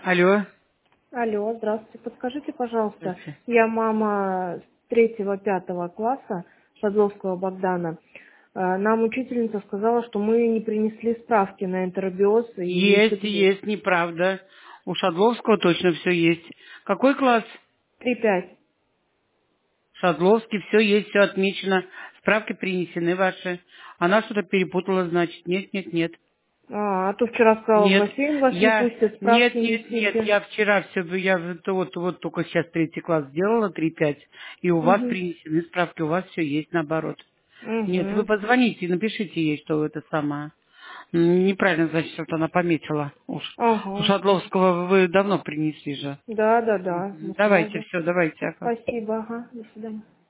Алло. Алло, здравствуйте. Подскажите, пожалуйста, Здравствуйте. я мама третьего-пятого класса Шадловского Богдана. Нам учительница сказала, что мы не принесли справки на энтеробиоз и инсультин. Есть, неправда. У Шадловского точно все есть. Какой класс? 3-5. Шадловский, все есть, все отмечено. Справки принесены ваши. Она что-то перепутала, значит. Нет. А то вчера сказала, в Нет, бассейн вас не пустят, справки несите. я вчера все, я вот только сейчас третий класс сделала, 3-5, и у вас Угу. принесены справки, у вас все есть наоборот. Нет, вы Угу. позвоните и напишите ей, что это самое. Неправильно, значит, что она пометила. У Ага. Шадловского вы давно принесли же. Да. Мы Давайте, сразу. все, давайте. Ага. Спасибо, ага. До свидания.